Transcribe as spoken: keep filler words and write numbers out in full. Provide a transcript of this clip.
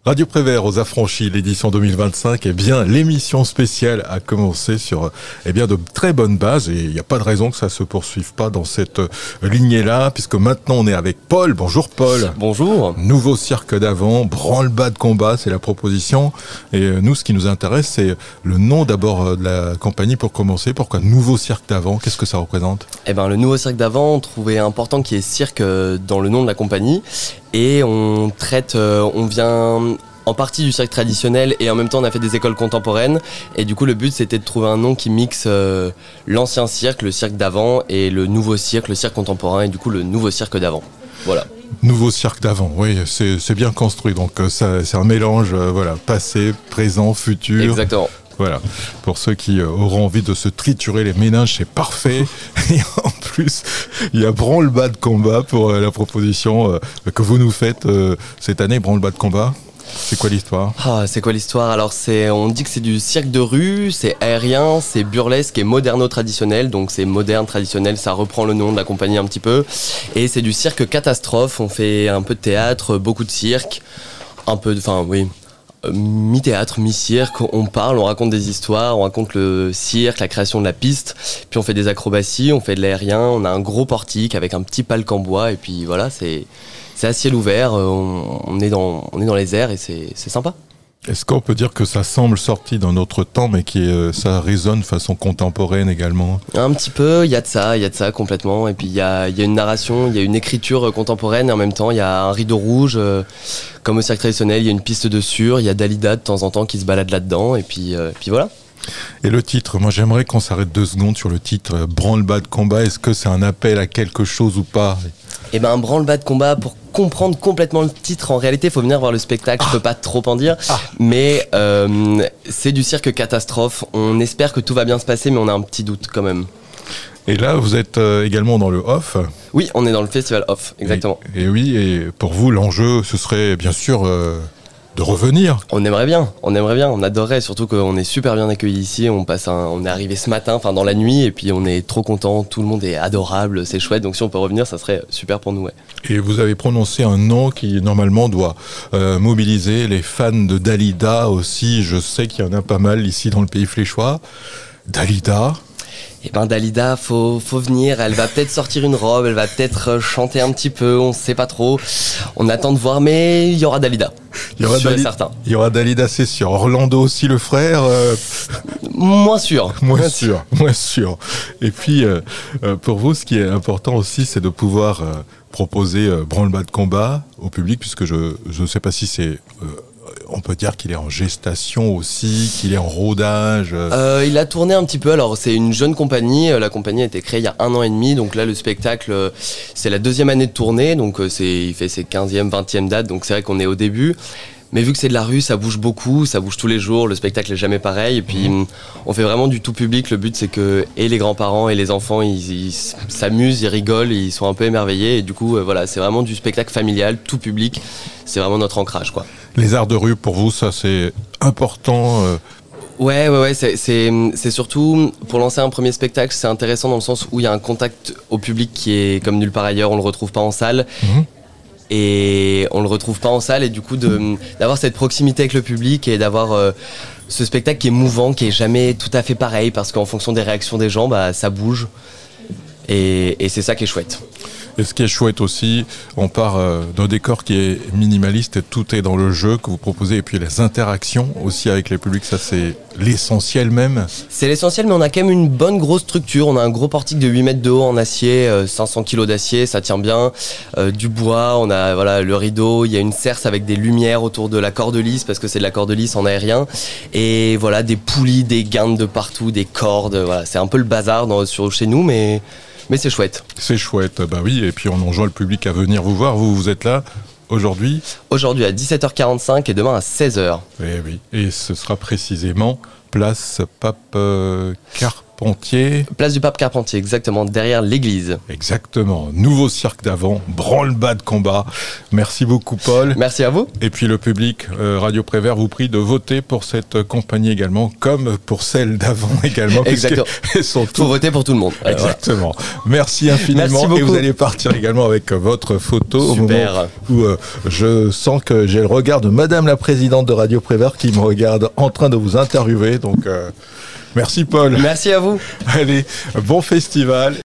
Radio Prévert aux Affranchis, l'édition deux mille vingt-cinq, eh bien, l'émission spéciale a commencé sur, eh bien, de très bonnes bases et il n'y a pas de raison que ça se poursuive pas dans cette lignée-là, puisque maintenant on est avec Paul. Bonjour Paul. Bonjour. Nouveau cirque d'avant, branle-bas de combat, c'est la proposition. Et nous, ce qui nous intéresse, c'est le nom d'abord de la compagnie pour commencer. Pourquoi nouveau cirque d'avant? Qu'est-ce que ça représente? Eh ben, le nouveau cirque d'avant, on trouvait important qu'il y ait cirque dans le nom de la compagnie. Et on traite, euh, on vient en partie du cirque traditionnel et en même temps on a fait des écoles contemporaines. Et du coup le but c'était de trouver un nom qui mixe euh, l'ancien cirque, le cirque d'avant, et le nouveau cirque, le cirque contemporain, et du coup le nouveau cirque d'avant. Voilà. Nouveau cirque d'avant, oui, c'est, c'est bien construit. Donc euh, ça, c'est un mélange, euh, voilà, passé, présent, futur. Exactement. Voilà, pour ceux qui euh, auront envie de se triturer les méninges, c'est parfait. Et en plus, il y a branle-bas de combat pour euh, la proposition euh, que vous nous faites euh, cette année, branle-bas de combat. C'est quoi l'histoire? Ah, c'est quoi l'histoire? Alors c'est, on dit que c'est du cirque de rue, c'est aérien, c'est burlesque et moderno-traditionnel. Donc c'est moderne, traditionnel, ça reprend le nom de la compagnie un petit peu. Et c'est du cirque catastrophe, on fait un peu de théâtre, beaucoup de cirque, un peu de... Enfin oui... mi-théâtre, mi-cirque, on parle, on raconte des histoires, on raconte le cirque, la création de la piste, puis on fait des acrobaties, on fait de l'aérien, on a un gros portique avec un petit palque en bois, et puis voilà, c'est, c'est à ciel ouvert, on, on, est dans, on est dans les airs et c'est, c'est sympa. Est-ce qu'on peut dire que ça semble sorti d'un autre temps, mais que euh, ça résonne de façon contemporaine également? Un petit peu, il y a de ça, il y a de ça complètement. Et puis il y a, y a une narration, il y a une écriture contemporaine, et en même temps il y a un rideau rouge, euh, comme au cirque traditionnel, il y a une piste de sur, il y a Dalida de temps en temps qui se balade là-dedans, et puis, euh, puis voilà. Et le titre, moi j'aimerais qu'on s'arrête deux secondes sur le titre euh, branle-bas de combat. Est-ce que c'est un appel à quelque chose ou pas? Eh ben, un branle-bas de combat, pour comprendre complètement le titre, en réalité, il faut venir voir le spectacle, ah. je peux pas trop en dire, ah. mais euh, c'est du cirque catastrophe. On espère que tout va bien se passer, mais on a un petit doute quand même. Et là, vous êtes euh, également dans le off. Oui, on est dans le festival off, exactement. Et, et oui, et pour vous, l'enjeu, ce serait bien sûr euh, de revenir. On aimerait bien, on aimerait bien, on adorerait, surtout qu'on est super bien accueillis ici. On passe, un, on est arrivé ce matin, enfin dans la nuit, et puis on est trop content. Tout le monde est adorable, c'est chouette. Donc si on peut revenir, ça serait super pour nous. Ouais. Et vous avez prononcé un nom qui normalement doit euh, mobiliser les fans de Dalida aussi. Je sais qu'il y en a pas mal ici dans le pays fléchois. Dalida. Eh ben Dalida, faut, faut venir, elle va peut-être sortir une robe, elle va peut-être chanter un petit peu, on sait pas trop. On attend de voir, mais il y aura Dalida. Il y aura sûr Dali- et certain. Il y aura Dalida, c'est sûr. Orlando aussi, le frère euh... Moins sûr. Moins sûr, moins sûr. Et puis, euh, pour vous, ce qui est important aussi, c'est de pouvoir euh, proposer euh, branle-bas de combat au public, puisque je ne sais pas si c'est... Euh, on peut dire qu'il est en gestation aussi, qu'il est en rodage. Euh, il a tourné un petit peu. Alors c'est une jeune compagnie. La compagnie a été créée il y a un an et demi. Donc là le spectacle, c'est la deuxième année de tournée. Donc c'est, il fait ses quinzième, vingtième dates. Donc c'est vrai qu'on est au début. Mais vu que c'est de la rue, ça bouge beaucoup, ça bouge tous les jours, le spectacle est jamais pareil. Et puis mmh. on fait vraiment du tout public. Le but c'est que et les grands-parents et les enfants, ils, ils s'amusent, ils rigolent, ils sont un peu émerveillés. Et du coup, euh, voilà, c'est vraiment du spectacle familial, tout public. C'est vraiment notre ancrage, quoi. Les arts de rue, pour vous, ça c'est important euh... Ouais, ouais, ouais, c'est, c'est, c'est surtout, pour lancer un premier spectacle, c'est intéressant dans le sens où il y a un contact au public qui est comme nulle part ailleurs, on le retrouve pas en salle. Mmh. Et on le retrouve pas en salle, et du coup de, d'avoir cette proximité avec le public et d'avoir euh, ce spectacle qui est mouvant, qui est jamais tout à fait pareil, parce qu'en fonction des réactions des gens, bah, ça bouge, et, et c'est ça qui est chouette. Et ce qui est chouette aussi, on part euh, d'un décor qui est minimaliste et tout est dans le jeu que vous proposez. Et puis les interactions aussi avec les publics, ça c'est l'essentiel même. C'est l'essentiel, mais on a quand même une bonne grosse structure. On a un gros portique de huit mètres de haut en acier, euh, cinq cents kilos d'acier, ça tient bien. Euh, du bois, on a voilà, le rideau, il y a une cerce avec des lumières autour de la corde lisse, parce que c'est de la corde lisse en aérien. Et voilà, des poulies, des guindes de partout, des cordes. Voilà, c'est un peu le bazar dans, sur, chez nous, mais... Mais c'est chouette. C'est chouette, bah oui, et puis on enjoint le public à venir vous voir. Vous, vous êtes là aujourd'hui ? Aujourd'hui à dix-sept heures quarante-cinq et demain à seize heures. Eh oui, et ce sera précisément place Pape euh, Carpentier. Carpentier. Place du Pape Carpentier, exactement, derrière l'église. Exactement. Nouveau cirque d'avant, branle-bas de combat. Merci beaucoup, Paul. Merci à vous. Et puis le public, euh, Radio Prévert vous prie de voter pour cette compagnie également, comme pour celle d'avant également. Exactement. Elles sont Faut voter pour tout le monde. Exactement. Voilà. Merci infiniment. Merci beaucoup. Et vous allez partir également avec votre photo. Super. Au moment où euh, je sens que j'ai le regard de Madame la Présidente de Radio Prévert qui me regarde en train de vous interviewer. Donc, euh, merci Paul. Merci à vous. Allez, bon festival.